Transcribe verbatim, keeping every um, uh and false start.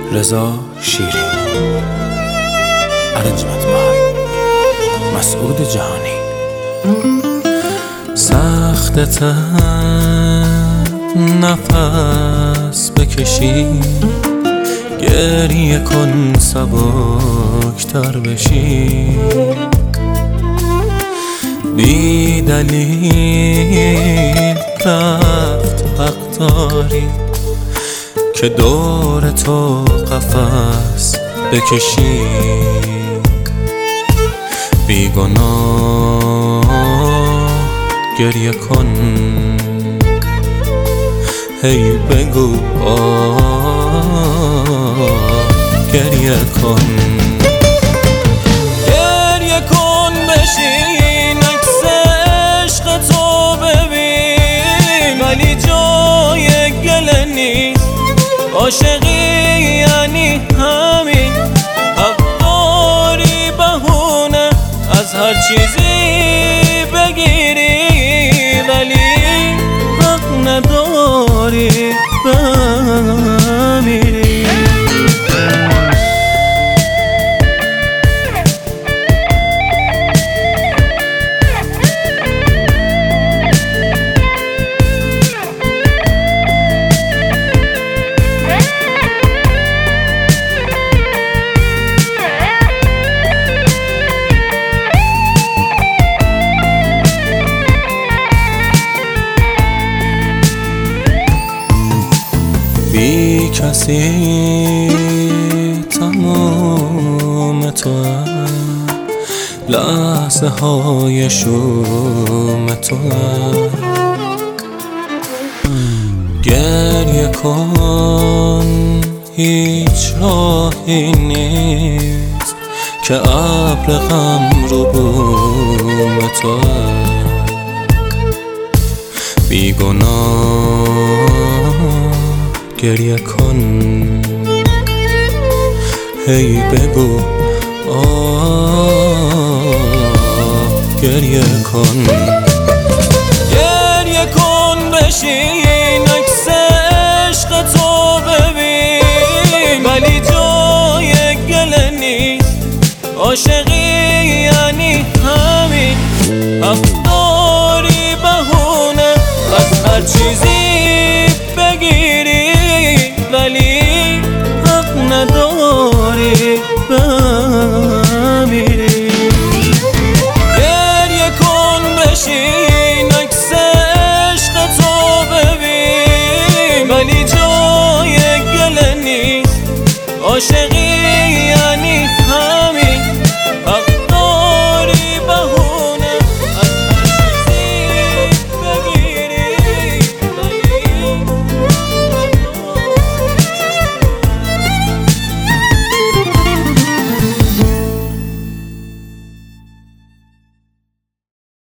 رضا شیری. Arrangement by مسعود جهانی. سخت نفس بکشی، گریه کن سبکتر بشی، بی دلیل رفت حق داری که دور تو قفس بکشی. بی گناه گریه کن، هی بگو آه گریه کن. گریه کن بشین عکس عشق تو ببین، ولی جای گله نیست. عاشقی یعنی همین، حق داری بهونه از هر چیزی بگیری، ولی حق نداری بمیری. بی کسی تمام تو، لحظه های شوم تو. گریه کن، هیچ راهی نیست که ابر غم رو بوم تو. بی گناه گریه کن، هی بگو آه گریه کن. گریه کن بشین عکس عشق تو ببین، ولی جای گله نیست. عاشقی یعنی همین، حق داری بهونه از هر چیزی بگیری، ولی حق نداری بمیری. گریه کن بشین عکس عشق تو ببین، ولی جای گله نیست. عاشقی یعنی